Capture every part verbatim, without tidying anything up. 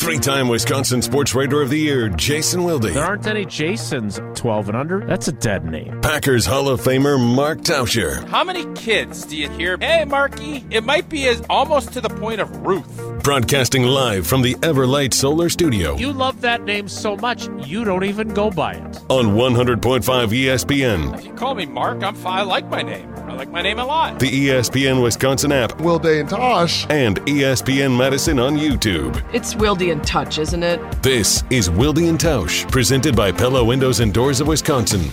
Three-time Wisconsin Sports Writer of the Year, Jason Wilde. There aren't any Jasons twelve and under. That's a dead name. Packers Hall of Famer, Mark Tauscher. How many kids do you hear, hey, Marky? It might be as almost to the point of Ruth. Broadcasting live from the Everlight Solar Studio. You love that name so much, you don't even go by it. On one hundred point five E S P N. If you call me Mark, I'm fine. I like my name. I like my name a lot. The E S P N Wisconsin app. Wilde and Tosh. And E S P N Madison on YouTube. It's Wilde and Touch, isn't it? This is Wilde and Tausch, presented by Pella Windows and Doors of Wisconsin.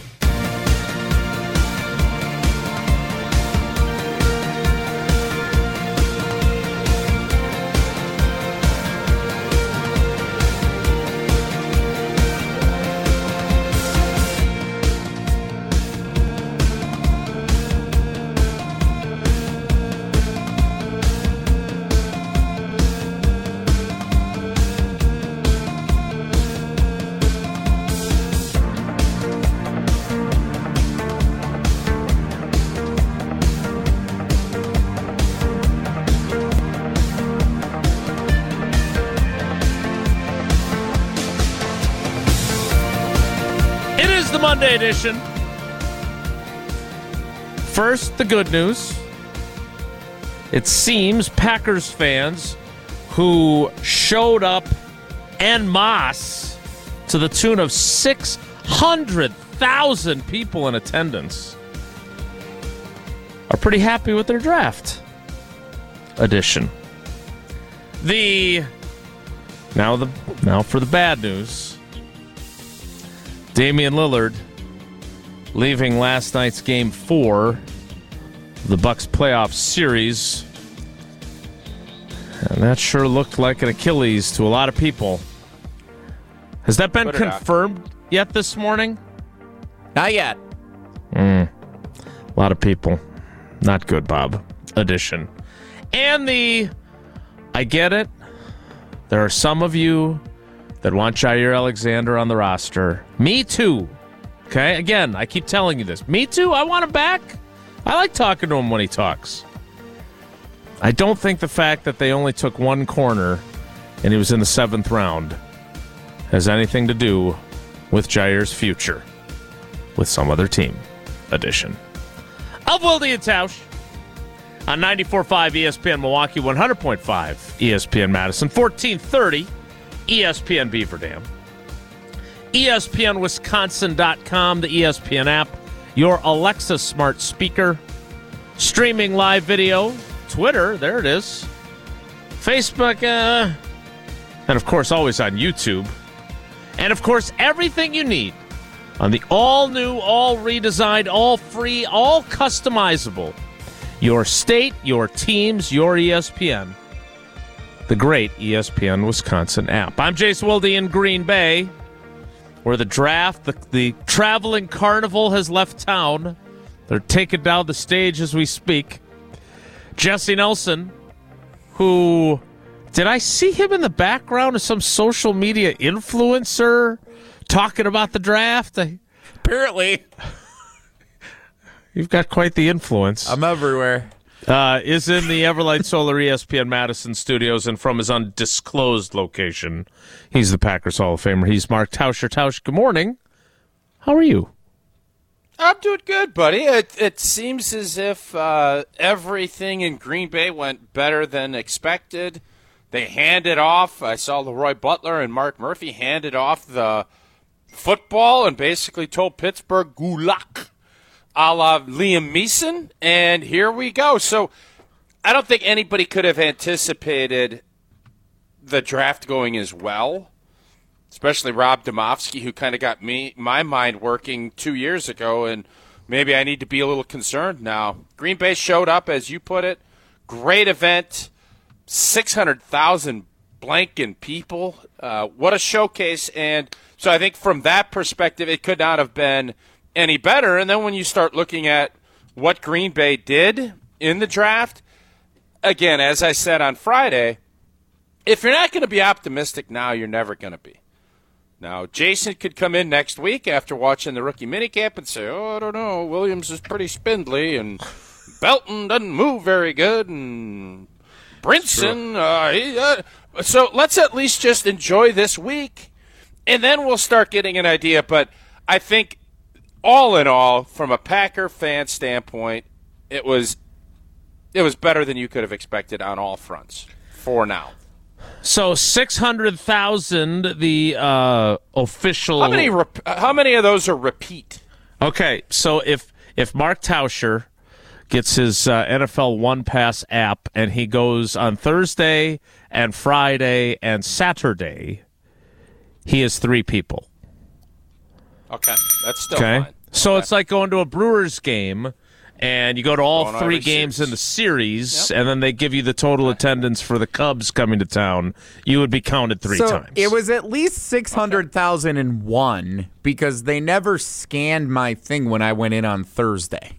Monday edition. First, the good news. It seems Packers fans who showed up en masse to the tune of six hundred thousand people in attendance are pretty happy with their draft edition. The now the now for the bad news. Damian Lillard leaving last night's game four of the Bucks playoff series. And that sure looked like an Achilles to a lot of people. Has that been confirmed out. yet this morning? Not yet. Mm. A lot of people. Not good, Bob. Edition. And the, I get it. There are some of you that want Jair Alexander on the roster. Me too. Okay? Again, I keep telling you this. Me too. I want him back. I like talking to him when he talks. I don't think the fact that they only took one corner and he was in the seventh round has anything to do with Jair's future with some other team. Edition of Wilde and Tausch on ninety-four point five E S P N Milwaukee, one hundred point five E S P N Madison, fourteen thirty E S P N Beaver Dam, E S P N Wisconsin dot com, the E S P N app, your Alexa smart speaker, streaming live video, Twitter, there it is, Facebook, uh, and of course always on YouTube, and of course everything you need on the all-new, all-redesigned, all-free, all-customizable, your state, your teams, your E S P N. The great E S P N Wisconsin app. I'm Jason Wilde in Green Bay, where the draft, the, the traveling carnival has left town. They're taking down the stage as we speak. Jesse Nelson, who, did I see him in the background of some social media influencer talking about the draft? I, Apparently. You've got quite the influence. I'm everywhere. Uh, is in the Everlight Solar E S P N Madison studios, and from his undisclosed location, he's the Packers Hall of Famer. He's Mark Tauscher. Tausch, good morning. How are you? I'm doing good, buddy. It, it seems as if uh, everything in Green Bay went better than expected. They handed off. I saw Leroy Butler and Mark Murphy handed off the football and basically told Pittsburgh, good luck, a la Liam Neeson, and here we go. So I don't think anybody could have anticipated the draft going as well, especially Rob Domofsky, who kind of got me my mind working two years ago, and maybe I need to be a little concerned now. Green Bay showed up, as you put it. Great event, six hundred thousand blanking people. Uh, what a showcase, and so I think from that perspective, it could not have been any better. And then when you start looking at what Green Bay did in the draft, again, as I said on Friday, if you're not going to be optimistic now, you're never going to be. Now, Jason could come in next week after watching the rookie minicamp and say, oh, I don't know, Williams is pretty spindly, and Belton doesn't move very good, and Brinson, uh, he, uh, So let's at least just enjoy this week, and then we'll start getting an idea. But I think, all in all, from a Packer fan standpoint, it was it was better than you could have expected on all fronts for now. So six hundred thousand, the uh, official. How many? Rep- how many of those are repeat? Okay, so if if Mark Tauscher gets his uh, N F L One Pass app and he goes on Thursday and Friday and Saturday, he is three people. Okay, that's still okay. fine. So okay. it's like going to a Brewers game, and you go to all Going three every games series. in the series, Yep. and then they give you the total attendance for the Cubs coming to town. You would be counted three so times. It was at least six hundred thousand one because they never scanned my thing when I went in on Thursday.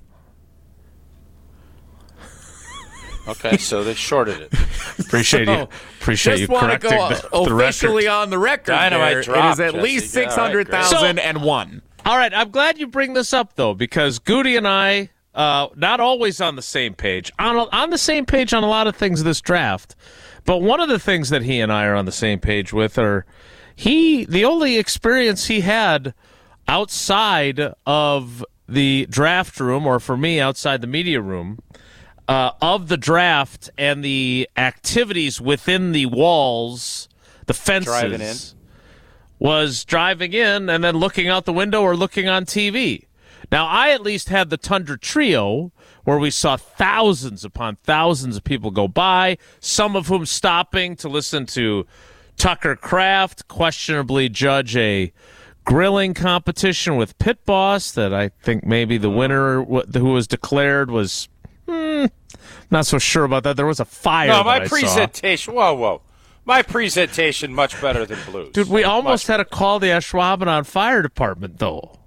Okay, so they shorted it. Appreciate you. Appreciate Just you want to correcting go the, the officially record. on the record. Dynamite there. drop, it is at Jesse. least Yeah, all six right, hundred great. thousand one. All right, I'm glad you bring this up, though, because Goody and I, uh, not always on the same page, on, on the same page on a lot of things this draft, but one of the things that he and I are on the same page with are he, the only experience he had outside of the draft room, or for me, outside the media room, uh, of the draft and the activities within the walls, the fences. Driving in. Was driving in and then looking out the window or looking on T V. Now, I at least had the Tundra Trio, where we saw thousands upon thousands of people go by, some of whom stopping to listen to Tucker Kraft questionably judge a grilling competition with Pit Boss that I think maybe the winner who was declared was, hmm, not so sure about that. There was a fire No, that my I saw. presentation. Whoa, whoa. My presentation much better than Blues. Dude, we almost Much- had to call the Ashwaubenon Fire Department, though.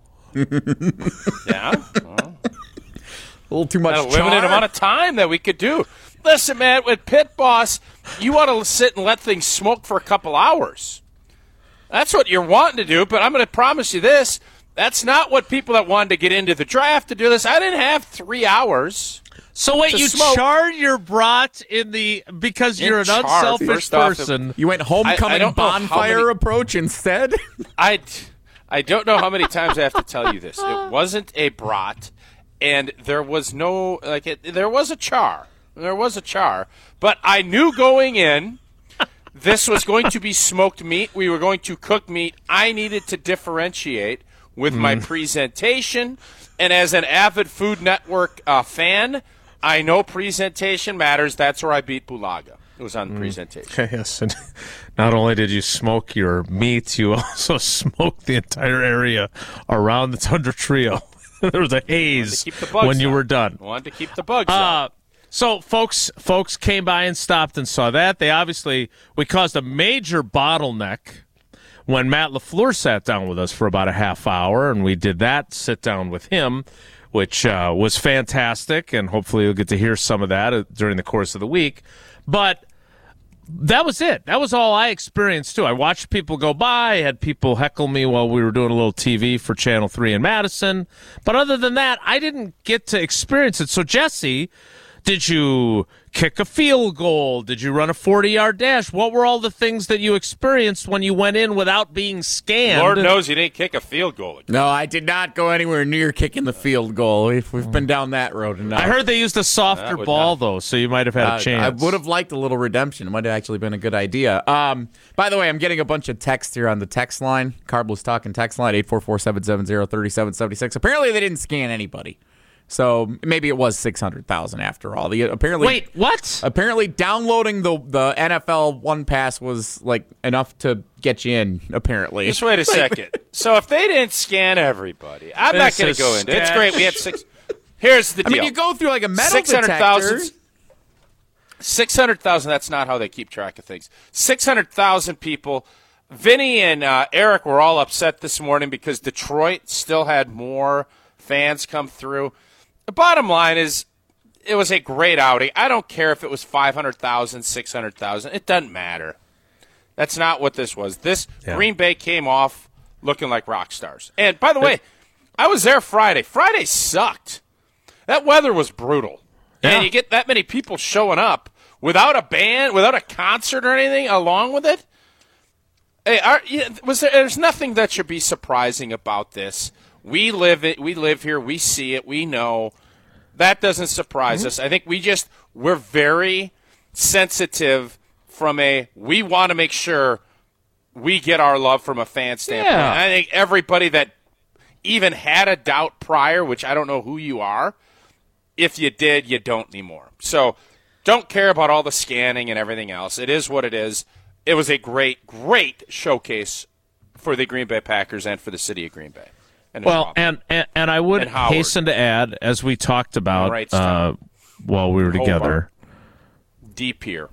Yeah. A little too much Had a limited char. amount of time that we could do. Listen, man, with Pit Boss, you want to sit and let things smoke for a couple hours. That's what you're wanting to do, but I'm going to promise you this. That's not what people that wanted to get into the draft to do this. I didn't have three hours. So wait, to you smoke. charred your brat in the because In you're an char, unselfish first off, person. You went homecoming I- I don't know how bonfire many- approach instead? I, I don't know how many times I have to tell you this. It wasn't a brat, and there was no, like, it, there was a char. There was a char. But I knew going in this was going to be smoked meat. We were going to cook meat. I needed to differentiate with my presentation. And as an avid Food Network uh, fan, I know presentation matters. That's where I beat Bulaga. It was on the presentation. Okay, yes, and not only did you smoke your meat, you also smoked the entire area around the Tundra Trio. There was a haze Keep the bugs when you out. were done. Wanted to keep the bugs out. Uh, so folks, folks came by and stopped and saw that. They obviously we caused a major bottleneck when Matt LaFleur sat down with us for about a half hour, and we did that sit down with him, which uh, was fantastic, and hopefully you'll get to hear some of that uh, during the course of the week. But that was it. That was all I experienced, too. I watched people go by. I had people heckle me while we were doing a little T V for Channel three in Madison. But other than that, I didn't get to experience it. So, Jesse, did you kick a field goal? Did you run a forty-yard dash? What were all the things that you experienced when you went in without being scanned? Lord knows you didn't kick a field goal. No, I did not go anywhere near kicking the field goal. We've, we've been down that road enough. I heard they used a softer That would ball, not- though, so you might have had Uh, a chance. I would have liked a little redemption. It might have actually been a good idea. Um, by the way, I'm getting a bunch of text here on the text line. Carblos talking text line, eight four four, seven seven zero, three seven seven six. Apparently they didn't scan anybody. So maybe it was six hundred thousand after all. The apparently Wait, what? Apparently downloading the the N F L One Pass was like enough to get you in, apparently. Just wait a second. So if they didn't scan everybody, I'm not This going is to go into it. It's sketch. great. We had six. Here's the I deal. mean, you go through like a metal six hundred detector. thousand. six hundred thousand, that's not how they keep track of things. six hundred thousand people. Vinny and uh, Eric were all upset this morning because Detroit still had more fans come through. The bottom line is it was a great outing. I don't care if it was five hundred thousand, six hundred thousand. It doesn't matter. That's not what this was. This Yeah. Green Bay came off looking like rock stars. And by the way, I was there Friday. Friday sucked. That weather was brutal. Yeah. And you get that many people showing up without a band, without a concert or anything along with it. Hey, are, was there, there's nothing that should be surprising about this. We live it. We live here. We see it. We know. That doesn't surprise mm-hmm. us. I think we just we're very sensitive from a we want to make sure we get our love from a fan standpoint. Yeah. I think everybody that even had a doubt prior, which I don't know who you are, if you did, you don't anymore. So don't care about all the scanning and everything else. It is what it is. It was a great, great showcase for the Green Bay Packers and for the city of Green Bay. And well, and, and and I would and hasten to add, as we talked about right, uh, while we were together. Deep here.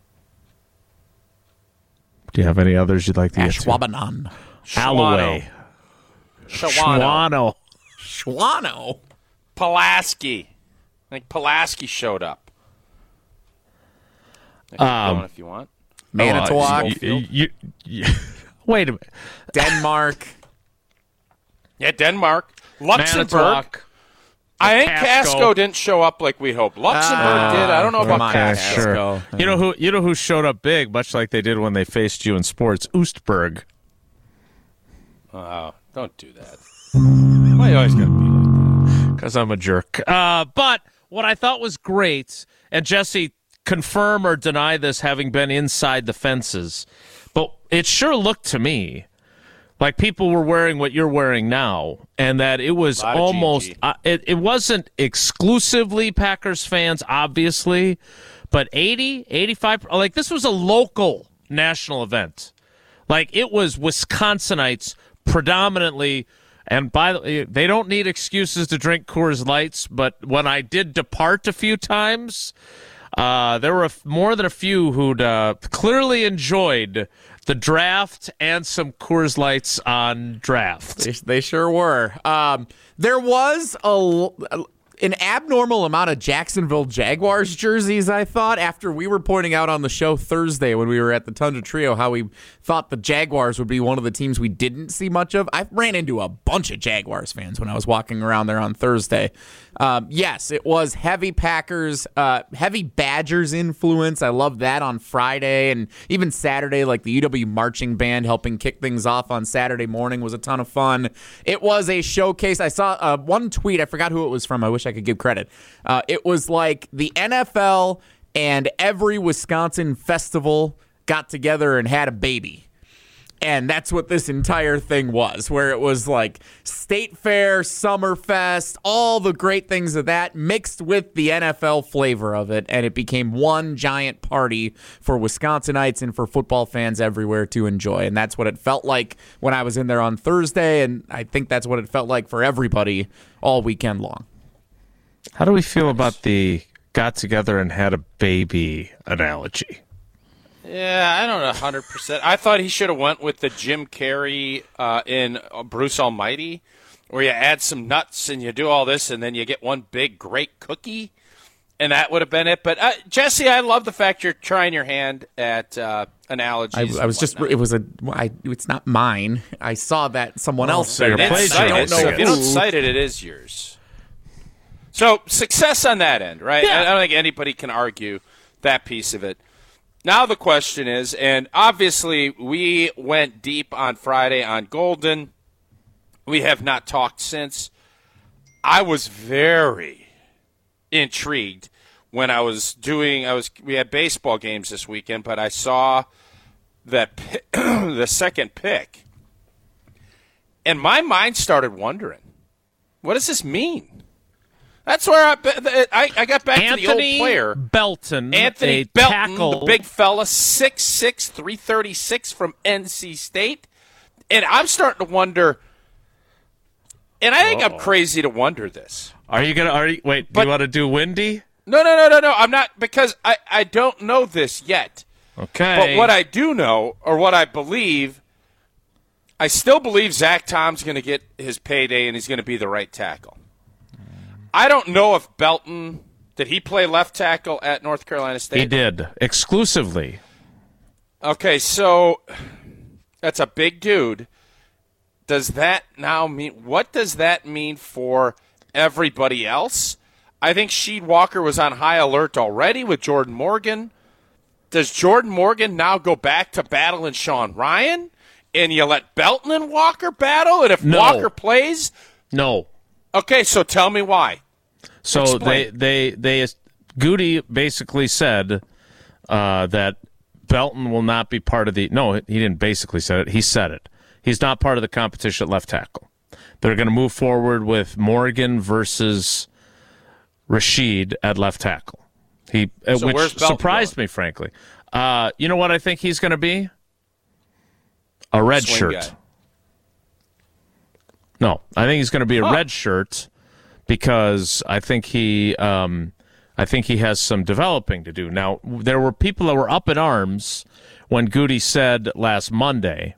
Do you have any others you'd like to get to? Ashwaubenon. Alloway. Shawano. Shawano. Pulaski. I think Pulaski showed up. Um, if you want. Manitowoc. Oh, you, you, you, wait a minute. Denmark. Yeah, Denmark. Luxembourg. Manitowoc. I think Casco. Casco didn't show up like we hoped. Luxembourg Ah, did. I don't know about okay, Casco. Sure. You know who? You know who showed up big, much like they did when they faced you in sports. Oostburg. Oh, don't do that. Why you always got to be like that? Because I'm a jerk. Uh, but what I thought was great, and Jesse, confirm or deny this having been inside the fences, but it sure looked to me like people were wearing what you're wearing now, and that it was almost, uh, it, it wasn't exclusively Packers fans, obviously, but eighty, eighty-five, like this was a local national event. Like it was Wisconsinites predominantly, and by the way, they don't need excuses to drink Coors Lights, but when I did depart a few times, uh, there were more than a few who'd uh, clearly enjoyed the draft and some Coors Lights on draft. They, they sure were. Um, there was a, an abnormal amount of Jacksonville Jaguars jerseys, I thought, after we were pointing out on the show Thursday when we were at the Tundra Trio how we thought the Jaguars would be one of the teams we didn't see much of. I ran into a bunch of Jaguars fans when I was walking around there on Thursday. Um, yes, it was heavy Packers, uh, heavy Badgers influence. I loved that on Friday and even Saturday, like the U W Marching Band helping kick things off on Saturday morning was a ton of fun. It was a showcase. I saw uh, one tweet. I forgot who it was from. I wish I could give credit. Uh, it was like the N F L and every Wisconsin festival got together and had a baby. And that's what this entire thing was, where it was like State Fair, Summerfest, all the great things of that mixed with the N F L flavor of it. And it became one giant party for Wisconsinites and for football fans everywhere to enjoy. And that's what it felt like when I was in there on Thursday. And I think that's what it felt like for everybody all weekend long. How do we feel about the got together and had a baby analogy? Yeah, I don't know, one hundred percent. I thought he should have went with the Jim Carrey uh, in Bruce Almighty, where you add some nuts and you do all this, and then you get one big, great cookie, and that would have been it. But, uh, Jesse, I love the fact you're trying your hand at uh, analogies. I, I was just, it was a, I, it's not mine. I saw that someone else so you're said it. I don't know So if you don't who. cite it, it is yours. So success on that end, right? Yeah. I don't think anybody can argue that piece of it. Now the question is, and obviously we went deep on Friday on Golden. We have not talked since. I was very intrigued when I was doing, I was, we had baseball games this weekend, but I saw that the second pick, and my mind started wondering, what does this mean? That's where I, I, I got back Anthony to the old player. Belton. Anthony a Belton, tackle. the big fella, six six, three thirty-six from N C State. And I'm starting to wonder, and I think Uh-oh. I'm crazy to wonder this. Are you going to, are you, wait, But- do you want to do Windy? No, no, no, no, no. I'm not, because I, I don't know this yet. Okay. But what I do know, or what I believe, I still believe Zach Tom's going to get his payday and he's going to be the right tackle. I don't know if Belton, did he play left tackle at North Carolina State? He did, exclusively. Okay, so that's a big dude. Does that now mean, what does that mean for everybody else? I think Sheed Walker was on high alert already with Jordan Morgan. does Jordan Morgan now go back to battling Sean Ryan, and you let Belton and Walker battle? And if No. Walker plays, No. okay, so tell me why. So Explain. they, they, they, Goody basically said uh, that Belton will not be part of the, no, he didn't basically say it, he said it. He's not part of the competition at left tackle. They're going to move forward with Morgan versus Rashid at left tackle. He, uh, So where's which Belton surprised going? me, frankly. Uh, you know what I think he's going to be? A red Swing shirt. guy. No, I think he's going to be a Huh. red shirt because I think he, um, I think he has some developing to do. Now, there were people that were up in arms when Goody said last Monday.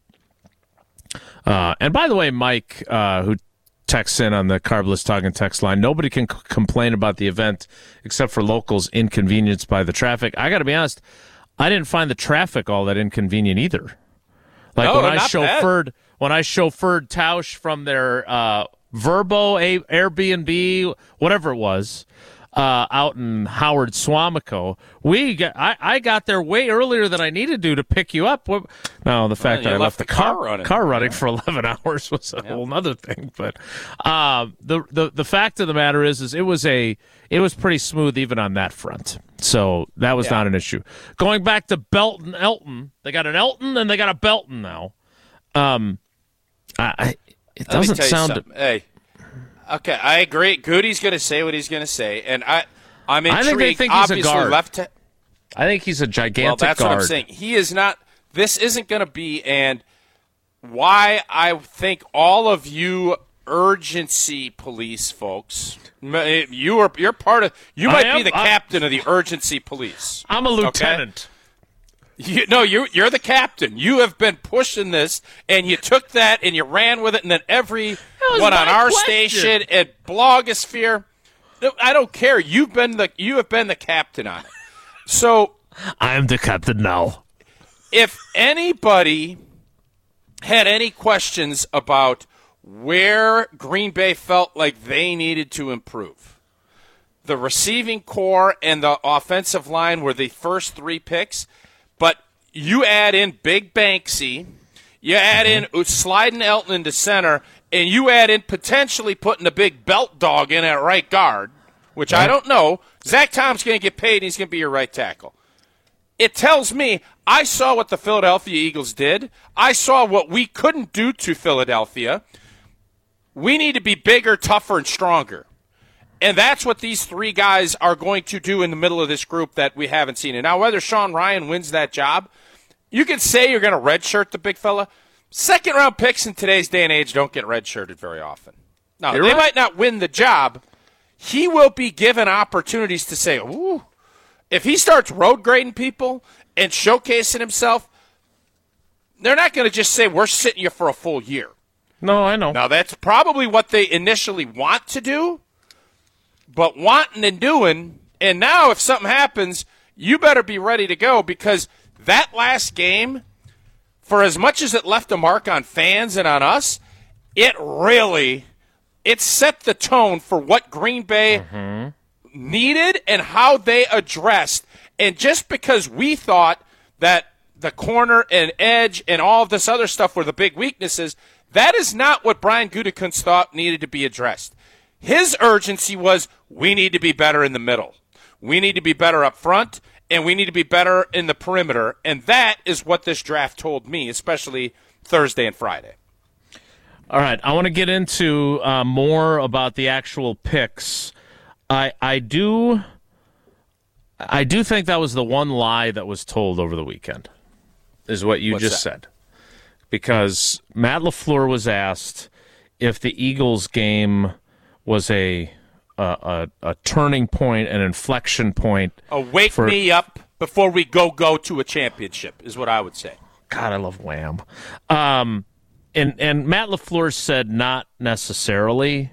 Uh, and by the way, Mike, uh, who texts in on the Carbless Talking text line, nobody can c- complain about the event except for locals inconvenienced by the traffic. I got to be honest, I didn't find the traffic all that inconvenient either. Like No, when I not bad. chauffeured when I chauffeured Tausch from their uh, Verbo a- Airbnb, whatever it was, uh, out in Howard Swamico, we got, I, I got there way earlier than I needed to to pick you up. What- Now the fact you that I left left the the car car running. car running for eleven hours was a whole other thing. But uh, the the the fact of the matter is, is it was a it was pretty smooth even on that front. So that was Yeah. not an issue. Going back to Belton Elton, they got an Elton and they got a Belton now. Um, I, I it Let me doesn't tell you sound. something. Hey, okay, I agree. Goody's going to say what he's going to say, and I, I'm I intrigued. think they think he's a Obviously, guard. left. Ta- I think he's a gigantic well, that's guard. what I'm saying. He is not. This isn't going to be, and why I think all of you urgency police folks, m- you are you're part of. You I might am- be the I- captain of the urgency police. I'm a lieutenant. You, no, you, you're the captain. You have been pushing this, and you took that and you ran with it, and then every was one on my our question. station at Blogosphere. No, I don't care. You've been the you have been the captain on it. So I am the captain now. if anybody had any questions about where Green Bay felt like they needed to improve, the receiving core and the offensive line were the first three picks. But you add in Big Banksy, you add in sliding Elton into center, and you add in potentially putting a big belt dog in at right guard, which I don't know. Zach Tom's going to get paid, and he's going to be your right tackle. It tells me I saw what the Philadelphia Eagles did. I saw what we couldn't do to Philadelphia. We need to be bigger, tougher, and stronger. And that's what these three guys are going to do in the middle of this group that we haven't seen. And now whether Sean Ryan wins that job, you can say you're going to redshirt the big fella. Second-round picks in today's day and age don't get redshirted very often. Now, You're they right. might not win the job. He will be given opportunities to say, ooh, if he starts road grading people and showcasing himself, they're not going to just say, we're sitting you for a full year. No, I know. Now, that's probably what they initially want to do, but wanting and doing, and now if something happens, you better be ready to go because that last game, for as much as it left a mark on fans and on us, it really, it set the tone for what Green Bay needed and how they addressed. And just because we thought that the corner and edge and all of this other stuff were the big weaknesses, that is not what Brian Gutekunst thought needed to be addressed. His urgency was, we need to be better in the middle. We need to be better up front, and we need to be better in the perimeter. And that is what this draft told me, especially Thursday and Friday. All right, I want to get into uh, more about the actual picks. I I do I do think that was the one lie that was told over the weekend, is what you What's just that? said. Because Matt LaFleur was asked if the Eagles game was a a, a, a turning point, an inflection point. Oh, wake for, me up before we go go to a championship is what I would say. God, I love Wham. Um, and and Matt LaFleur said not necessarily.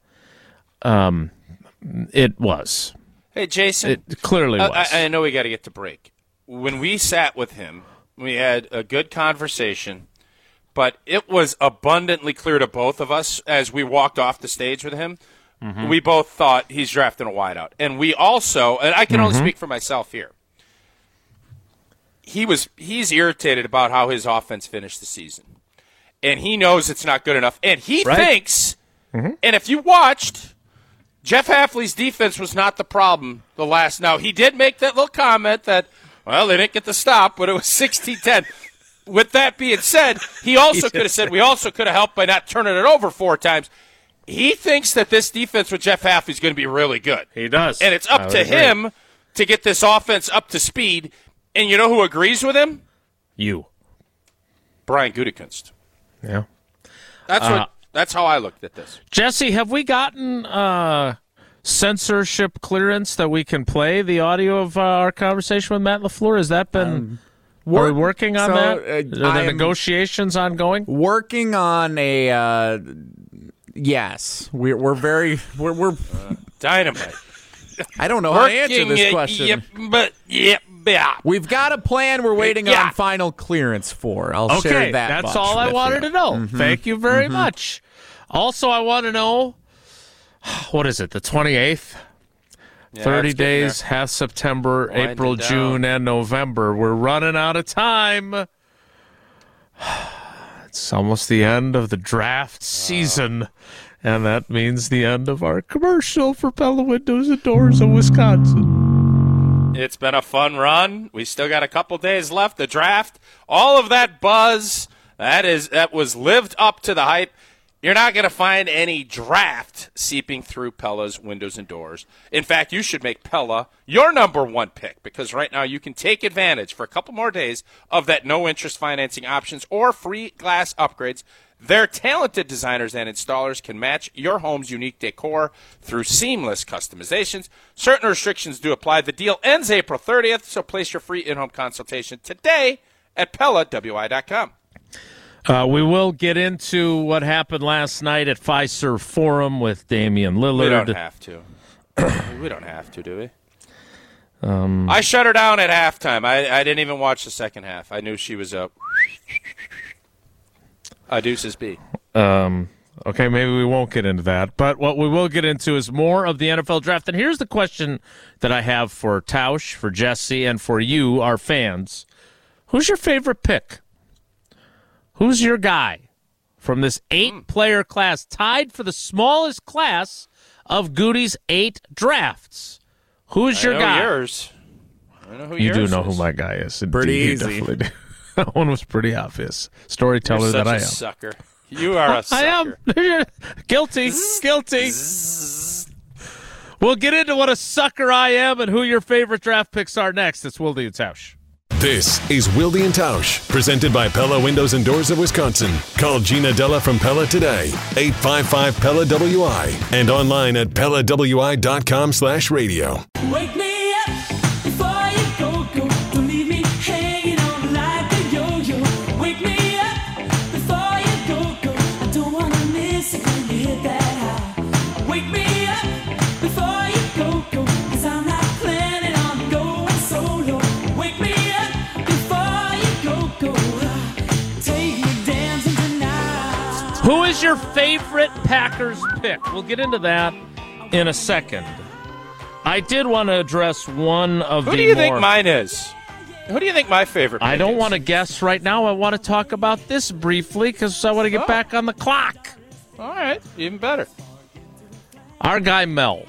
Um, it was. Hey, Jason. It clearly I- was. I, I know we got to get to break. When we sat with him, we had a good conversation, but it was abundantly clear to both of us as we walked off the stage with him. Mm-hmm. We both thought he's drafting a wideout. And we also, and I can only Mm-hmm. speak for myself here, he was he's irritated about how his offense finished the season. And he knows it's not good enough. And he right. thinks, mm-hmm. and if you watched, Jeff Hafley's defense was not the problem the last. Now, he did make that little comment that, well, they didn't get the stop, but it was sixteen ten. With that being said, he also could have said, we also could have helped by not turning it over four times. He thinks that this defense with Jeff Hafley is going to be really good. He does. And it's up I to agree. him to get this offense up to speed. And you know who agrees with him? You. Brian Gutekunst. Yeah. That's uh, what. That's how I looked at this. Jesse, have we gotten uh, censorship clearance that we can play the audio of uh, our conversation with Matt LaFleur? Has that been... Um, Are we working on so, that? Uh, Are the negotiations ongoing? Working on a uh, yes. We're we're very we're we're uh, dynamite. I don't know how to answer this question. Yep, but yep, yeah. We've got a plan. We're waiting yeah. on final clearance for. I'll okay, share that. That's all I wanted you. to know. Mm-hmm. Thank you very mm-hmm. much. Also, I want to know what is it? The twenty-eighth. Yeah, thirty days, half September, Winding April, down. June, and November. We're running out of time. It's almost the end of the draft season, and that means the end of our commercial for Pella Windows and Doors of Wisconsin. It's been a fun run. We still got a couple days left. The draft, all of that buzz, that is that was lived up to the hype. You're not going to find any draft seeping through Pella's windows and doors. In fact, you should make Pella your number one pick because right now you can take advantage for a couple more days of that no-interest financing options or free glass upgrades. Their talented designers and installers can match your home's unique decor through seamless customizations. Certain restrictions do apply. The deal ends April thirtieth, so place your free in-home consultation today at Pella W I dot com. Uh, we will get into what happened last night at Fiserv Forum with Damian Lillard. We don't have to. we don't have to, do we? Um, I shut her down at halftime. I, I didn't even watch the second half. I knew she was up. A deuces B. Um, okay, maybe we won't get into that. But what we will get into is more of the N F L draft. And here's the question that I have for Tausch, for Jesse, and for you, our fans. Who's your favorite pick? Who's your guy from this eight-player class, tied for the smallest class of Goody's eight drafts? Who's I your know guy? Yours. I know who you yours do know is. who my guy is. Indeed, pretty you easy. definitely do. That one was pretty obvious. Storyteller You're such that I a am. Sucker. You are a sucker. I am. Guilty. Guilty. We'll get into what a sucker I am and who your favorite draft picks are next. It's Wilde and Tausch. This is Wilde and Tausch, presented by Pella Windows and Doors of Wisconsin. Call Gina Della from Pella today, eight five five Pella W I, and online at Pella W I dot com slash radio. Wake me up before you go, go. Don't leave me hanging on like a yo-yo. Wake me up before you go, go. I don't want to miss it when you hit that high. Wake me up before you go, go. Cause I'm not planning on going solo. Wake me up before you go, go. Take me dancing tonight. Who is your favorite Packers pick? We'll get into that in a second. I did want to address one of Who the do you more... think mine is? Who do you think my favorite pick I don't is? want to guess right now. I want to talk about this briefly because I want to get Oh. back on the clock. All right, even better. Our guy Mel.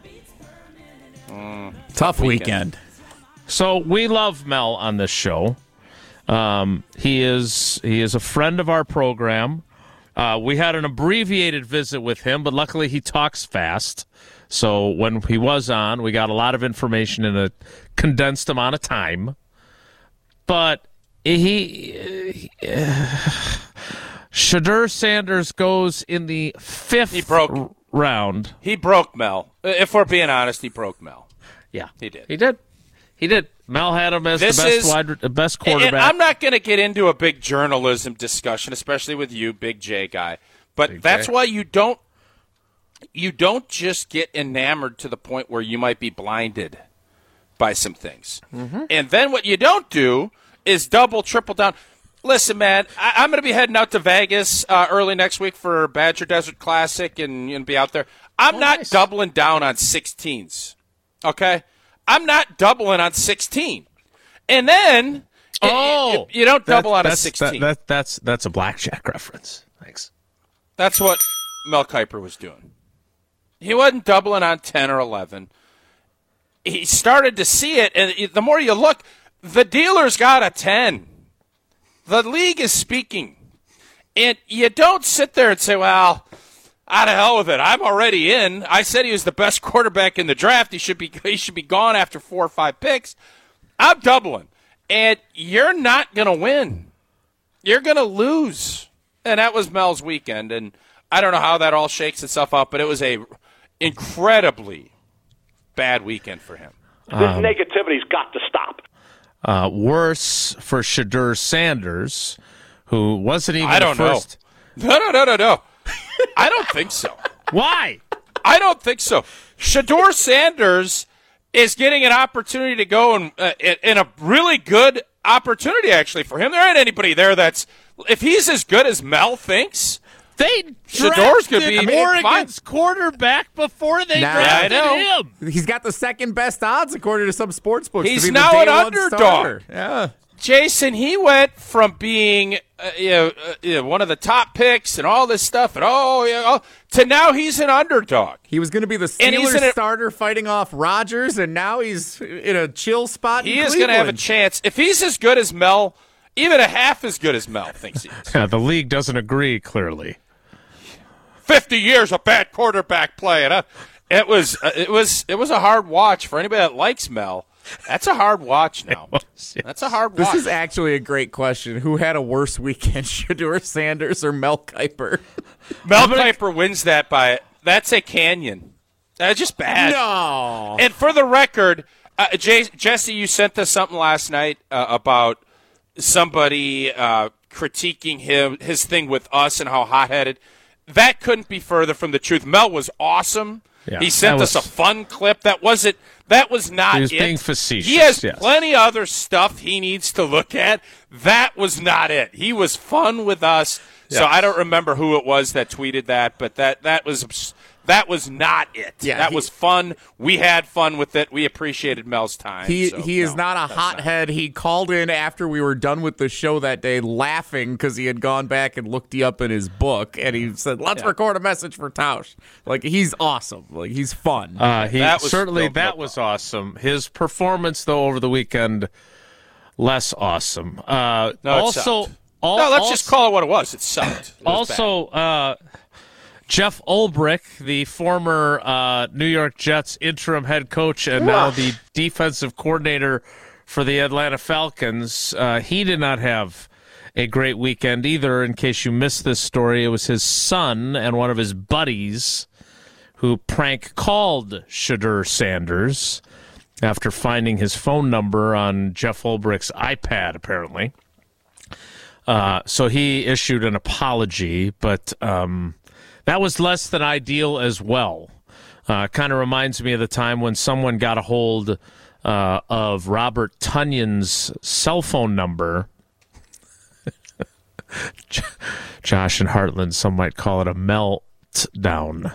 Tough Weekend. weekend. So we love Mel on this show. Um, he is he is a friend of our program. Uh, we had an abbreviated visit with him, but luckily he talks fast. So when he was on, we got a lot of information in a condensed amount of time. But he, uh, Shadur Sanders goes in the fifth He broke. r- round. He broke Mel. If we're being honest, he broke Mel. Yeah, He did. He did. He did. Mel had him as This the best is- wide, the best And quarterback. I'm not going to get into a big journalism discussion, especially with you, Big J guy. But Big that's J. why you don't you don't just get enamored to the point where you might be blinded by some things. Mm-hmm. And then what you don't do is double, triple down. Listen, man, I, I'm going to be heading out to Vegas uh, early next week for Badger Desert Classic and, and be out there. I'm Oh, not nice. doubling down on sixteens, okay? I'm not doubling on sixteen. And then Oh, you don't double that, out of that's, sixteen. That, that, that's that's a blackjack reference. Thanks. That's what Mel Kiper was doing. He wasn't doubling on ten or eleven. He started to see it, and the more you look, the dealer's got a ten. The league is speaking. And you don't sit there and say, well, out of hell with it. I'm already in. I said he was the best quarterback in the draft. He should be he should be gone after four or five picks. I'm doubling. And you're not going to win. You're going to lose. And that was Mel's weekend. And I don't know how that all shakes itself out, but it was a incredibly bad weekend for him. This um, negativity's got to stop. Uh, worse for Shedeur Sanders, who wasn't even I don't the first. know. No, no, no, no, no. I don't think so. Why? I don't think so. Shedeur Sanders is getting an opportunity to go and uh, in a really good opportunity, actually, for him. There ain't anybody there that's – if he's as good as Mel thinks – they Shedeur's drafted gonna be Oregon's quarterback before they Nah. drafted Yeah, I know. him. He's got the second best odds according to some sports books. He's to be the now day an one underdog. starter. Yeah. Jason, he went from being uh, you know, uh, you know, one of the top picks and all this stuff, and oh, yeah, oh, to now he's an underdog. He was going to be the And he's Steelers in a- starter fighting off Rodgers, and now he's in a chill spot. He in is going to have a Cleveland. chance. If he's as good as Mel, even a half as good as Mel thinks he is. Yeah, the league doesn't agree, clearly. Fifty years of bad quarterback play, and uh, it was uh, it was it was a hard watch for anybody that likes Mel. That's a hard watch now. Was, yes. That's a hard This watch. is actually a great question. Who had a worse weekend, Shedeur Sanders or Mel Kiper? Mel Kiper wins that by that's a canyon. That's just bad. No. And for the record, uh, Jay, Jesse, you sent us something last night uh, about somebody uh, critiquing him his thing with us and how hot-headed. That couldn't be further from the truth. Mel was awesome. Yeah, he sent that us a was- fun clip. That wasn't. That was not. He was it. being facetious, He has yes. plenty of other stuff he needs to look at. That was not it. He was fun with us. So Yeah. I don't remember who it was that tweeted that, but that that was that was not it. Yeah, that he- was fun. We had fun with it. We appreciated Mel's time. He so, he is no, not a that's not- hothead. He called in after we were done with the show that day, laughing because he had gone back and looked you up in his book, and he said, "Let's Yeah. record a message for Tausch." Like he's awesome. Like he's fun. Uh, he That was- certainly no- that no was awesome. His performance, though, over the weekend, less awesome. Uh, No, it also, sucked. al- No, let's also, just call it what it was. It sucked. It was also uh, Jeff Ulbrich, the former uh, New York Jets interim head coach and now the defensive coordinator for the Atlanta Falcons, uh, he did not have a great weekend either. In case you missed this story, it was his son and one of his buddies who prank called Shedeur Sanders after finding his phone number on Jeff Ulbrich's iPad, apparently. Uh, so he issued an apology, but um, that was less than ideal as well. Uh, kind of reminds me of the time when someone got a hold uh, of Robert Tunyon's cell phone number. Josh and Heartland, some might call it a meltdown.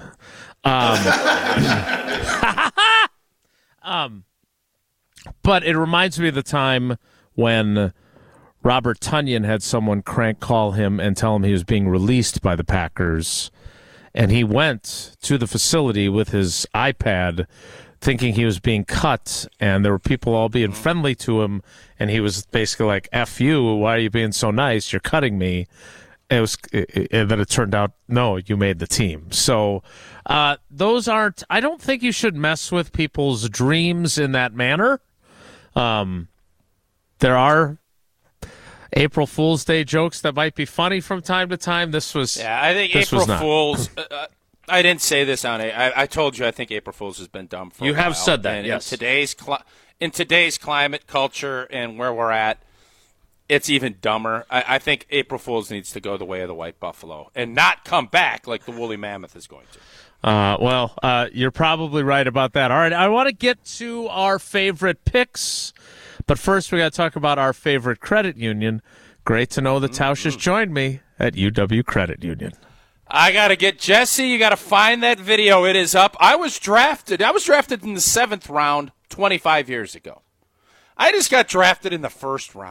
Um, um, but it reminds me of the time when Robert Tunyon had someone crank call him and tell him he was being released by the Packers, and he went to the facility with his iPad thinking he was being cut, and there were people all being friendly to him, and he was basically like, F you, why are you being so nice? You're cutting me. It was, and then it turned out, no, you made the team. So uh, those aren't, I don't think you should mess with people's dreams in that manner. Um, there are April Fool's Day jokes that might be funny from time to time. This was, Yeah, I think this April was not. Fools. Uh, uh, I didn't say this on it. I, I told you I think April Fools has been dumb for You a have while. said that, And yes. In today's cli- in today's climate, culture, and where we're at, it's even dumber. I, I think April Fools needs to go the way of the white buffalo and not come back like the woolly mammoth is going to. Uh, well, uh, you're probably right about that. All right, I want to get to our favorite picks, but first we got to talk about our favorite credit union. Great to know that Tausch has joined me at U W Credit Union. I got to get Jesse. You got to find that video. It is up. I was drafted. I was drafted in the seventh round twenty-five years ago. I just got drafted in the first round.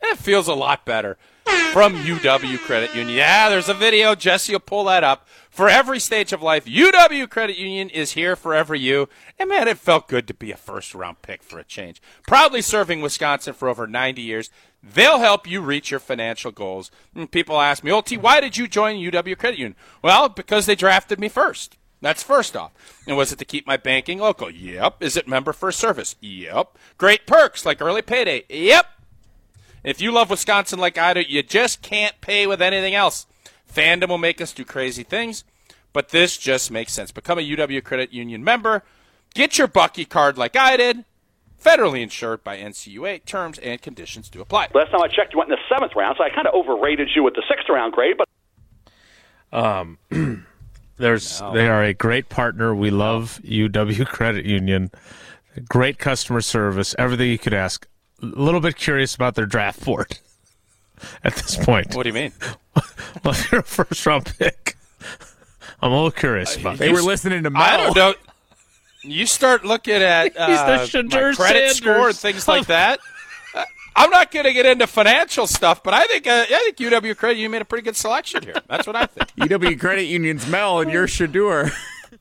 It feels a lot better from U W Credit Union. Yeah, there's a video. Jesse will pull that up. For every stage of life, U W Credit Union is here for every you. And, man, it felt good to be a first-round pick for a change. Proudly serving Wisconsin for over ninety years. They'll help you reach your financial goals. And people ask me, O T, why did you join U W Credit Union? Well, because they drafted me first. That's first off. And was it to keep my banking local? Yep. Is it member first service? Yep. Great perks like early payday? Yep. If you love Wisconsin like I do, you just can't pay with anything else. Fandom will make us do crazy things, but this just makes sense. Become a U W Credit Union member. Get your Bucky card like I did. Federally insured by N C U A. Terms and conditions do apply. Last time I checked, you went in the seventh round, so I kind of overrated you with the sixth round grade. But Um, there's No. they are a great partner. We love U W Credit Union. Great customer service. Everything you could ask. A little bit curious about their draft board at this point. What do you mean? Well, if you're a first round pick, I'm a little curious about They that. were listening to Mel. I don't know. You start looking at uh, He's the my Shadur credit Sanders score and things like that. Uh, I'm not going to get into financial stuff, but I think uh, I think U W Credit Union made a pretty good selection here. That's what I think. U W Credit Union's Mel and you're Shadur.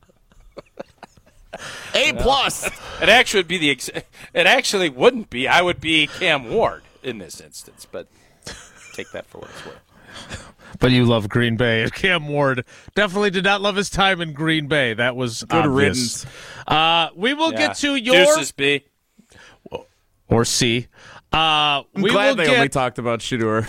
A plus. It actually would be the. Ex- it actually wouldn't be. I would be Cam Ward in this instance, but take that for what it's worth. But you love Green Bay. And Cam Ward definitely did not love his time in Green Bay. That was Good obvious. riddance. Uh, we will Yeah. get to your Deuces B. or C. Uh, I'm we glad will they get, only talked about Shadur.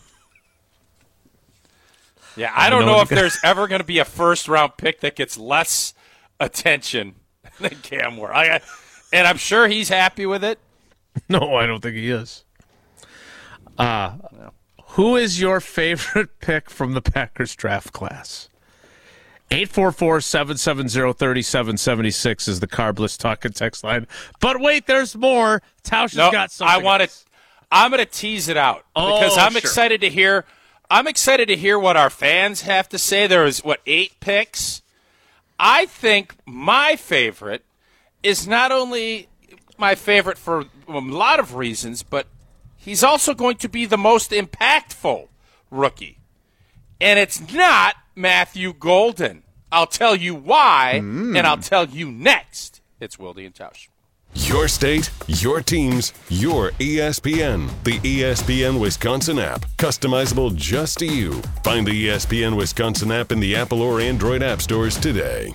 Yeah, I don't know know what if you got- there's ever going to be a first round pick that gets less attention than Cam Ward. I, and I'm sure he's happy with it. No, I don't think he is. Uh, who is your favorite pick from the Packers draft class? eight four four, seven seven zero, three seven seven six is the Carbless talk and text line. But wait, there's more. Tausch has No, got something. I want to. else. I'm going to tease it out Oh, because I'm sure. excited to hear. I'm excited to hear what our fans have to say. There was what eight picks. I think my favorite is not only my favorite for a lot of reasons, but he's also going to be the most impactful rookie, and it's not Matthew Golden. I'll tell you why, and I'll tell you next. It's Wilde and Tausch. Your state, your teams, your E S P N. The E S P N Wisconsin app. Customizable just to you. Find the E S P N Wisconsin app in the Apple or Android app stores today.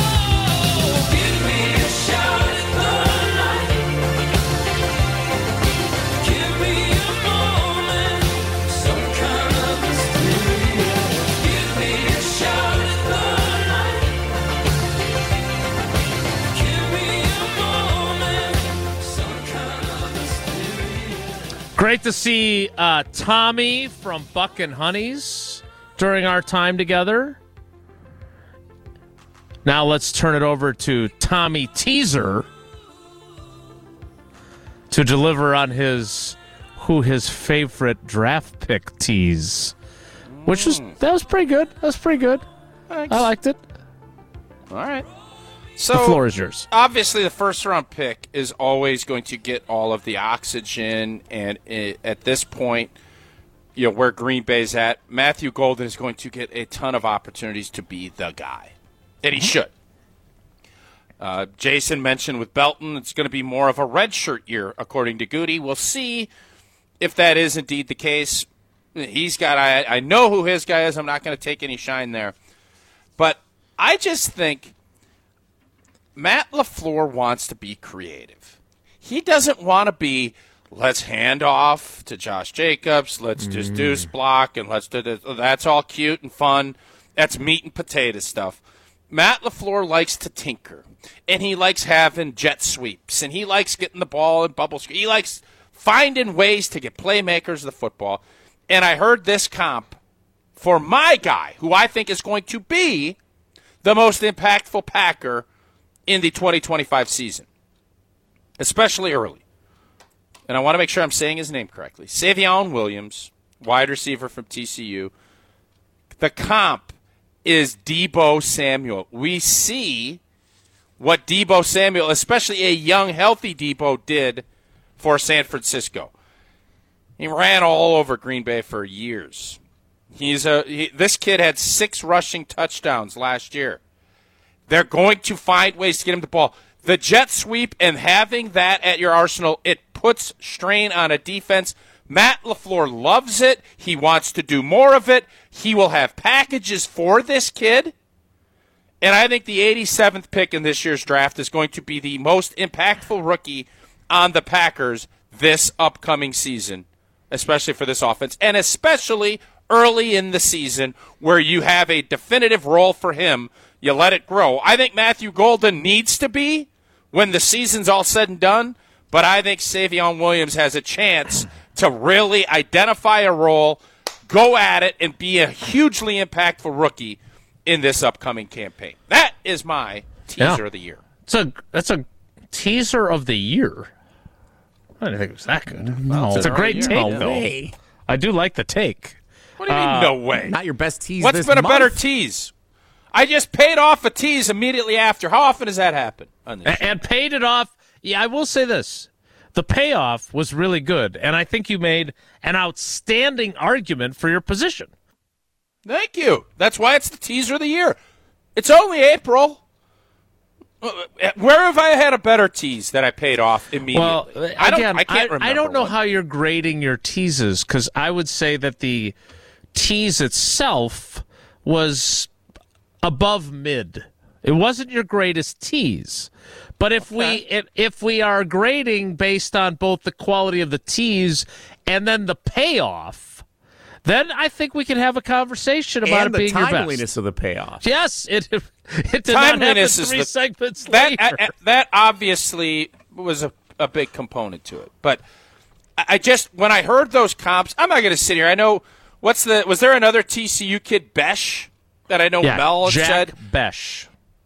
Great to see uh, Tommy from Buck and Honeys during our time together. Now let's turn it over to Tommy Teaser to deliver on his who his favorite draft pick tease, which was that was pretty good. That was pretty good. Thanks. I liked it. All right. The So floor is yours. obviously, the first round pick is always going to get all of the oxygen, and it, at this point, you know where Green Bay's at. Matthew Golden is going to get a ton of opportunities to be the guy, and he should. Uh, Jason mentioned with Belton, it's going to be more of a redshirt year, according to Goody. We'll see if that is indeed the case. He's got. I, I know who his guy is. I'm not going to take any shine there, but I just think Matt LaFleur wants to be creative. He doesn't want to be, let's hand off to Josh Jacobs, let's just deuce block, and let's do this. That's all cute and fun. That's meat and potato stuff. Matt LaFleur likes to tinker, and he likes having jet sweeps, and he likes getting the ball in bubble screen. He likes finding ways to get playmakers of the football. And I heard this comp for my guy, who I think is going to be the most impactful Packer in the twenty twenty-five season, especially early. And I want to make sure I'm saying his name correctly. Savion Williams, wide receiver from T C U. The comp is Deebo Samuel. We see what Deebo Samuel, especially a young, healthy Deebo, did for San Francisco. He ran all over Green Bay for years. He's a he, this kid had six rushing touchdowns last year. They're going to find ways to get him the ball. The jet sweep and having that at your arsenal, it puts strain on a defense. Matt LaFleur loves it. He wants to do more of it. He will have packages for this kid. And I think the eighty-seventh pick in this year's draft is going to be the most impactful rookie on the Packers this upcoming season, especially for this offense, and especially early in the season where you have a definitive role for him. You let it grow. I think Matthew Golden needs to be when the season's all said and done, but I think Savion Williams has a chance to really identify a role, go at it, and be a hugely impactful rookie in this upcoming campaign. That is my teaser Yeah. of the year. It's a that's a teaser of the year. I didn't think it was that good. No. It's a great Year. take, No though. way. I do like the take. What do you mean, no way? Not your best tease What's this been a month. better tease? I just paid off a tease immediately after. How often does that happen on this A- and paid it off. Yeah, I will say this. The payoff was really good, and I think you made an outstanding argument for your position. Thank you. That's why it's the teaser of the year. It's only April. Where have I had a better tease that I paid off immediately? Well, I don't, again, I can't remember. I don't know one. how you're grading your teases, because I would say that the tease itself was above mid. It wasn't your greatest tease. But if we if, if we are grading based on both the quality of the tease and then the payoff, then I think we can have a conversation about and it being the your best. timeliness of the payoff. Yes, it it did not happen Timeliness is three the- segments that later. I- I- that obviously was a, a big component to it. But I I just when I heard those comps, I'm not going to sit here. I know what's the was there another T C U kid Besh that I know yeah, Mel had Jack said Besh.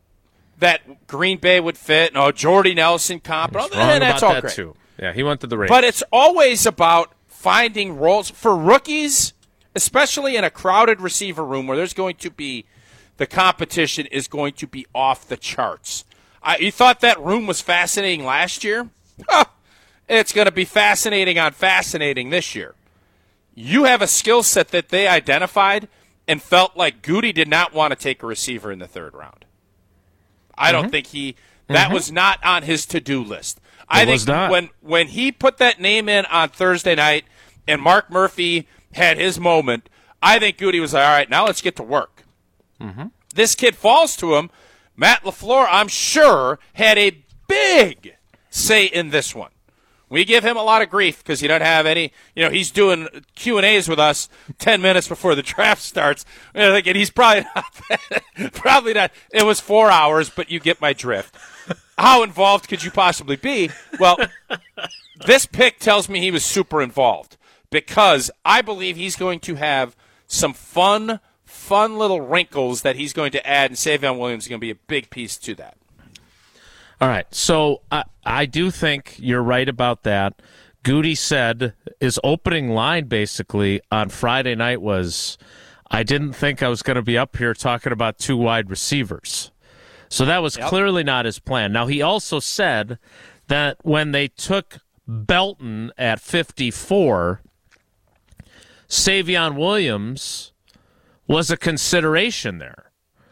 that Green Bay would fit. No, Jordy Nelson comp. Wrong and that's about all that great. too. Yeah, he went to the Raiders. But it's always about finding roles for rookies, especially in a crowded receiver room where there's going to be the competition is going to be off the charts. I, you thought that room was fascinating last year? Huh, it's going to be fascinating on fascinating this year. You have a skill set that they identified and felt like Goody did not want to take a receiver in the third round. I don't think he that was not on his to-do list. I It think was not. when when he put that name in on Thursday night and Mark Murphy had his moment, I think Goody was like, all right, now let's get to work. This kid falls to him. Matt LaFleur, I'm sure, had a big say in this one. We give him a lot of grief because he doesn't have any, you know, he's doing Q and A's with us ten minutes before the draft starts. And he's probably not, probably not, it was four hours, but you get my drift. How involved could you possibly be? Well, this pick tells me he was super involved because I believe he's going to have some fun, fun little wrinkles that he's going to add, and Savion Williams is going to be a big piece to that. All right, so I, I do think you're right about that. Goody said his opening line basically on Friday night was, I didn't think I was going to be up here talking about two wide receivers. So that was Yep. clearly not his plan. Now, he also said that when they took Belton at fifty-four, Savion Williams was a consideration there.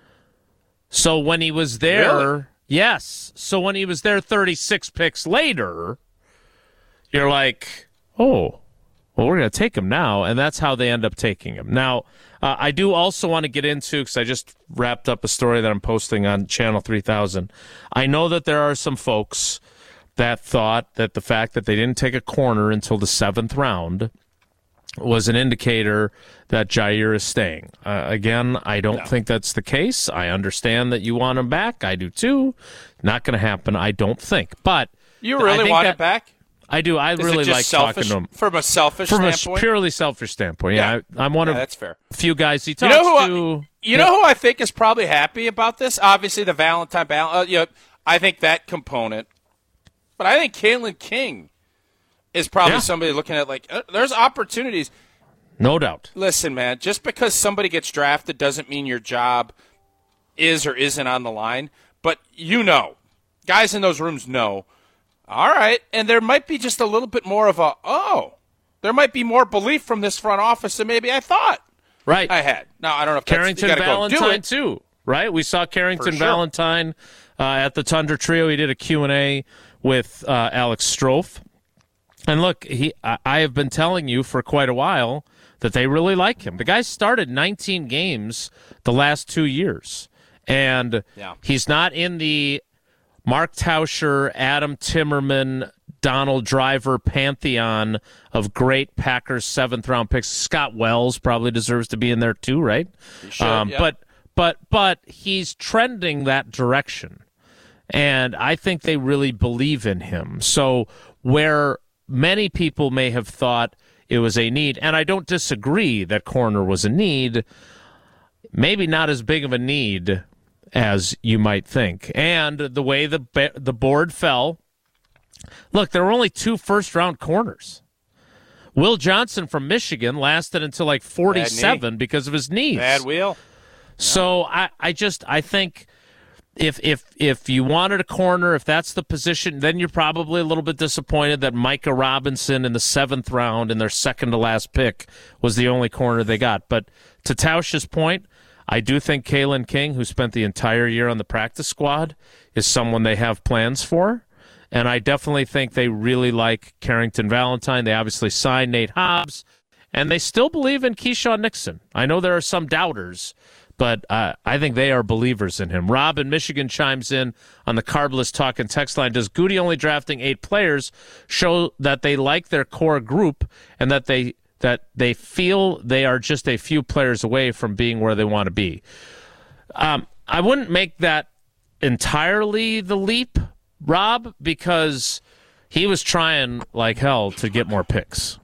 So when he was there, Really? yes. So when he was there thirty-six picks later, you're like, oh, well, we're going to take him now. And that's how they end up taking him. Now, uh, I do also want to get into, because I just wrapped up a story that I'm posting on Channel three thousand. I know that there are some folks that thought that the fact that they didn't take a corner until the seventh round was an indicator that Jair is staying. Uh, again, I don't No. think that's the case. I understand that you want him back. I do too. Not going to happen, I don't think. But You I really think want that- it back? I do. I Is really it just like selfish, talking to him. from a selfish From a standpoint? purely selfish standpoint, yeah. Yeah. I, I'm one Yeah, of that's fair. a few guys he You talks know who? I, to. you know who I think is probably happy about this? Obviously, the Valentine balance. Uh, you know, I think that component, but I think Kalen King is probably Yeah. somebody looking at like uh, there's opportunities. No doubt. Listen, man, just because somebody gets drafted doesn't mean your job is or isn't on the line. But you know, guys in those rooms know. All right, and there might be just a little bit more of a oh, there might be more belief from this front office than maybe I thought Right. I had. Now, I don't know if that's, Carrington you gotta Valentine, go do it. too, right? We saw Carrington For sure. Valentine uh, at the Tundra Trio. He did a Q and A with uh, Alex Strofe. And look, he I, I have been telling you for quite a while that they really like him. The guy started nineteen games the last two years. And Yeah. he's not in the Mark Tauscher, Adam Timmerman, Donald Driver pantheon of great Packers seventh round picks. Scott Wells probably deserves to be in there too, right? He should, yeah. But but but he's trending that direction, and I think they really believe in him. So where many people may have thought it was a need, and I don't disagree that corner was a need, maybe not as big of a need as you might think. And the way the the board fell. Look, there were only two first-round corners. Will Johnson from Michigan lasted until like forty-seven because of his knees. Bad wheel. So I, I just I think if if if you wanted a corner, if that's the position, then you're probably a little bit disappointed that Micah Robinson in the seventh round in their second to last pick was the only corner they got. But to Tausch's point, I do think Kalen King, who spent the entire year on the practice squad, is someone they have plans for. And I definitely think they really like Carrington Valentine. They obviously signed Nate Hobbs, and they still believe in Keyshawn Nixon. I know there are some doubters, but uh, I think they are believers in him. Rob in Michigan chimes in on the Carbless Talk and text line. Does Goody only drafting eight players show that they like their core group and that they that they feel they are just a few players away from being where they want to be? Um, I wouldn't make that entirely the leap, Rob, because he was trying like hell to get more picks.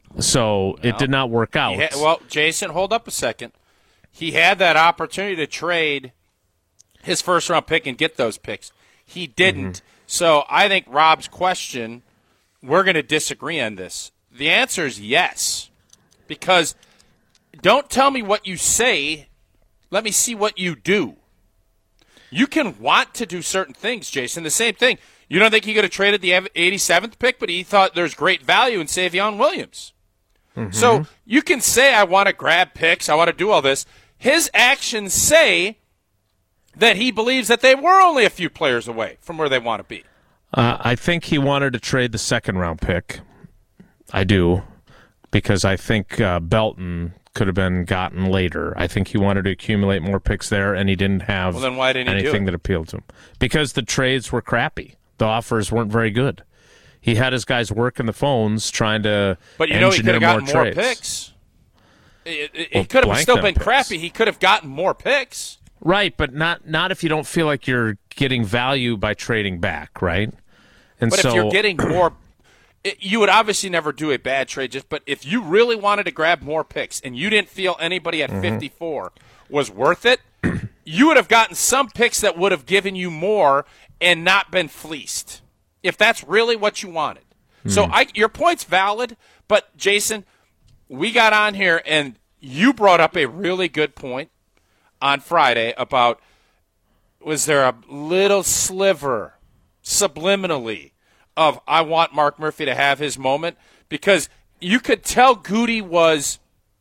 So it did not work out. He ha- well, Jason, hold up a second. He had that opportunity to trade his first-round pick and get those picks. He didn't. Mm-hmm. So I think Rob's question, we're going to disagree on this. The answer is yes, because don't tell me what you say. Let me see what you do. You can want to do certain things, Jason. The same thing. You don't think he could have traded the eighty-seventh pick, but he thought there's great value in Savion Williams. Mm-hmm. So you can say, I want to grab picks, I want to do all this. His actions say that he believes that they were only a few players away from where they want to be. Uh, I think he wanted to trade the second-round pick. I do, because I think uh, Belton could have been gotten later. I think he wanted to accumulate more picks there, and he didn't have well, then why didn't he anything do it? that appealed to him. Because the trades were crappy. The offers weren't very good. He had his guys working the phones trying to But you know he could have gotten more, more trades. picks. It, it, Well, it could have blank still them been picks. crappy. He could have gotten more picks. Right, but not not if you don't feel like you're getting value by trading back, right? And But so if you're getting more, it, you would obviously never do a bad trade. Just but if you really wanted to grab more picks and you didn't feel anybody at Mm-hmm. fifty-four was worth it, you would have gotten some picks that would have given you more and not been fleeced. If that's really what you wanted. So I, your point's valid, but Jason, we got on here and you brought up a really good point on Friday about was there a little sliver subliminally of I want Mark Murphy to have his moment, because you could tell Goody was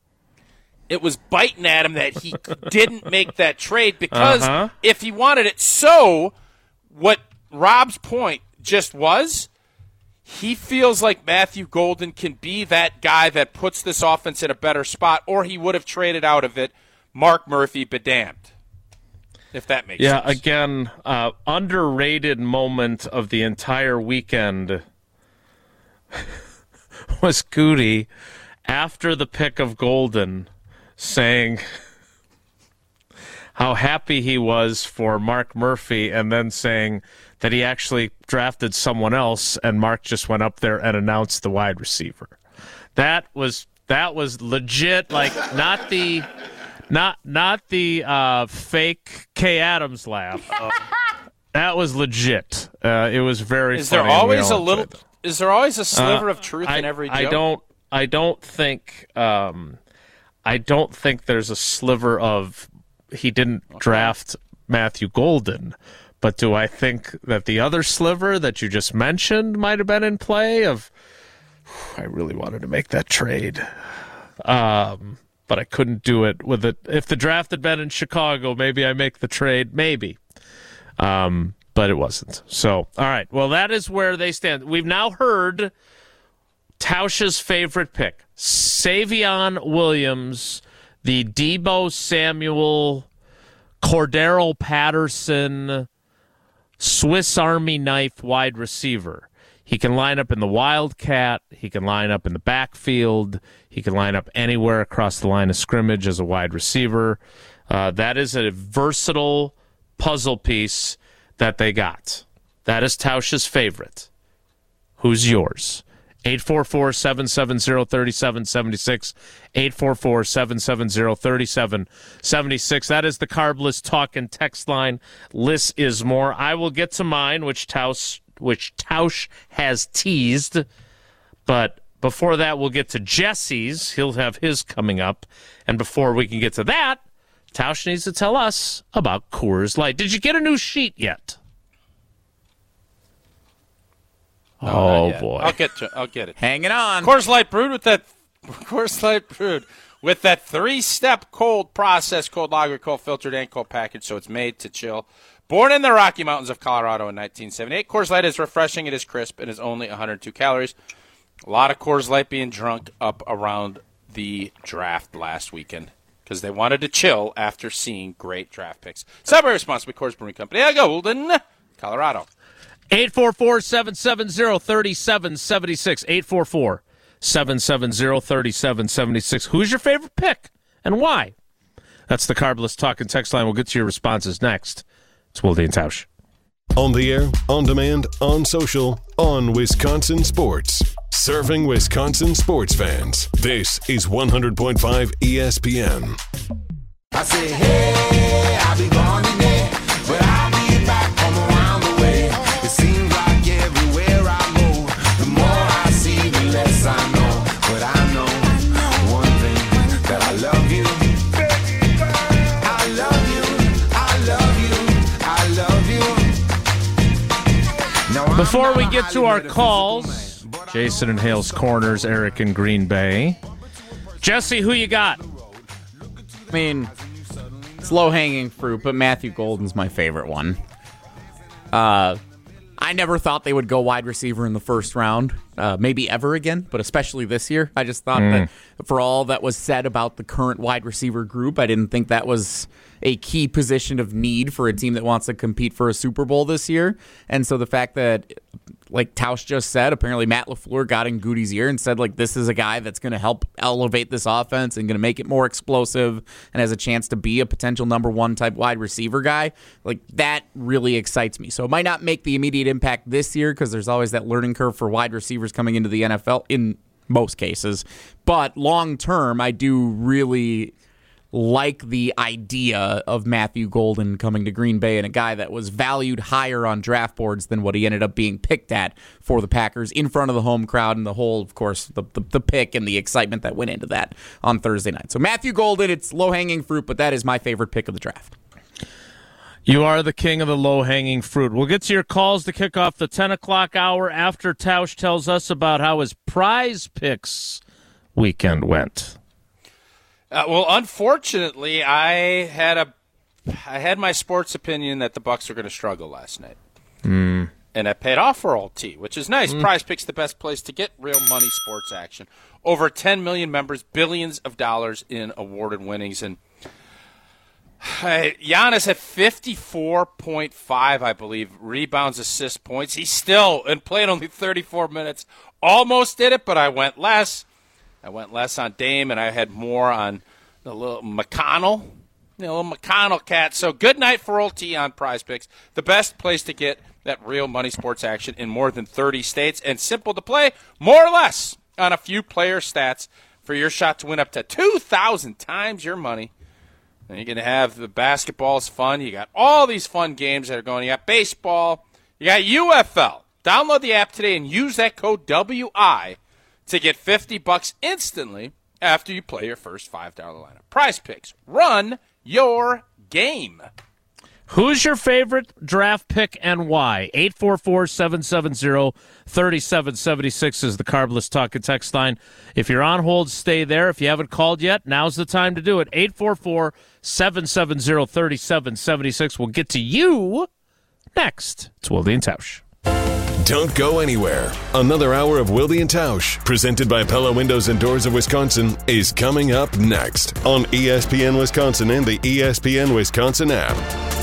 it was biting at him that he didn't make that trade because Uh-huh. if he wanted it. So what Rob's point just was, he feels like Matthew Golden can be that guy that puts this offense in a better spot, or he would have traded out of it. Mark Murphy be damned, if that makes yeah, sense. again, uh, underrated moment of the entire weekend was Goody after the pick of Golden saying how happy he was for Mark Murphy and then saying that he actually drafted someone else and Mark just went up there and announced the wide receiver. That was that was legit, like not the not not the uh, fake Kay Adams laugh. Uh, that was legit. Uh, it was very Is funny. there and we always a all little? enjoyed it. Is there always a sliver Uh, of truth I, in every joke? I don't. I don't think. Um, I don't think there's a sliver of he didn't draft Matthew Golden, but do I think that the other sliver that you just mentioned might have been in play of I really wanted to make that trade. Um, but I couldn't do it with it. If the draft had been in Chicago, maybe I make the trade. Maybe. Um, but it wasn't. So, all right. Well, that is where they stand. We've now heard Tausch's favorite pick, Savion Williams, the Deebo Samuel, Cordero Patterson, Swiss Army knife wide receiver. He can line up in the Wildcat. He can line up in the backfield. He can line up anywhere across the line of scrimmage as a wide receiver. Uh, that is a versatile puzzle piece that they got. That is Tausch's favorite. Who's yours? eight four four, seven seven zero, three seven seven six. eight four four, seven seven zero, three seven seven six. That is the Carbless Talk and Text line. Less is more. I will get to mine, which Tausch, which Tausch has teased. But before that, we'll get to Jesse's. He'll have his coming up. And before we can get to that, Tausch needs to tell us about Coors Light. Did you get a new sheet yet? No, oh, not yet. boy. I'll get to, I'll get it. Hanging on. Coors Light brewed with that Coors Light brewed with that three-step cold process, cold lager, cold filtered, and cold packaged, so it's made to chill. Born in the Rocky Mountains of Colorado in nineteen seventy-eight, Coors Light is refreshing, it is crisp, and is only one hundred two calories. A lot of Coors Light being drunk up around the draft last weekend because they wanted to chill after seeing great draft picks. Celebrate responsibly, Coors Brewing Company, Golden, Colorado. eight four four, seven seven zero, three seven seven six. eight four four, seven seven zero, three seven seven six. Who's your favorite pick and why? That's the Carbless Talk and Text line. We'll get to your responses next. It's Wilde and Tausch. On the air, on demand, on social, on Wisconsin Sports. Serving Wisconsin sports fans. This is one hundred point five E S P N. I say, hey, I'll be gone today, but I'll be back from around the way. It seems like everywhere I go, the more I see, the less I know. But I know one thing, that I love you. I love you, I love you, I love you. Now, I'm Before we not get to our highly calls, metaphysical man, but Jason in Hales Corners, Eric in Green Bay. Jesse, who you got? I mean, it's low-hanging fruit, but Matthew Golden's my favorite one. Uh, I never thought they would go wide receiver in the first round, uh, maybe ever again, but especially this year. I just thought that for all that was said about the current wide receiver group, I didn't think that was a key position of need for a team that wants to compete for a Super Bowl this year. And so the fact that, like Tausch just said, apparently Matt LaFleur got in Goody's ear and said, like, this is a guy that's going to help elevate this offense and going to make it more explosive and has a chance to be a potential number one type wide receiver guy. Like, that really excites me. So it might not make the immediate impact this year because there's always that learning curve for wide receivers coming into the N F L in most cases. But long term, I do really like the idea of Matthew Golden coming to Green Bay and a guy that was valued higher on draft boards than what he ended up being picked at for the Packers in front of the home crowd and the whole, of course, the, the, the pick and the excitement that went into that on Thursday night. So Matthew Golden, it's low-hanging fruit, but that is my favorite pick of the draft. You are the king of the low-hanging fruit. We'll get to your calls to kick off the ten o'clock hour after Tausch tells us about how his prize picks weekend went. Uh, well, unfortunately, I had a, I had my sports opinion that the Bucs were going to struggle last night, Mm. and I paid off for Alt T, which is nice. Prize Picks, the best place to get real money sports action. Over ten million members, billions of dollars in awarded winnings, and uh, Giannis at fifty-four point five, I believe, rebounds, assists, points. He still, and played only thirty-four minutes, almost did it, but I went less. I went less on Dame, and I had more on the little McConnell, the little McConnell cat. So good night for Old T on Prize Picks, the best place to get that real money sports action in more than thirty states, and simple to play, more or less, on a few player stats for your shot to win up to two thousand times your money. And you're going to have the basketball's fun. You got all these fun games that are going. You got baseball. You got U F L. Download the app today and use that code W I to get fifty bucks instantly after you play your first five dollar lineup. Prize Picks. Run your game. Who's your favorite draft pick and why? eight four four, seven seven zero, three seven seven six is the Carbless Talk and Text line. If you're on hold, stay there. If you haven't called yet, now's the time to do it. eight four four, seven seven zero, three seven seven six. We'll get to you next. It's Wilde and Tausch. Don't go anywhere. Another hour of Wilde and Tausch, presented by Pella Windows and Doors of Wisconsin, is coming up next on E S P N Wisconsin and the E S P N Wisconsin app.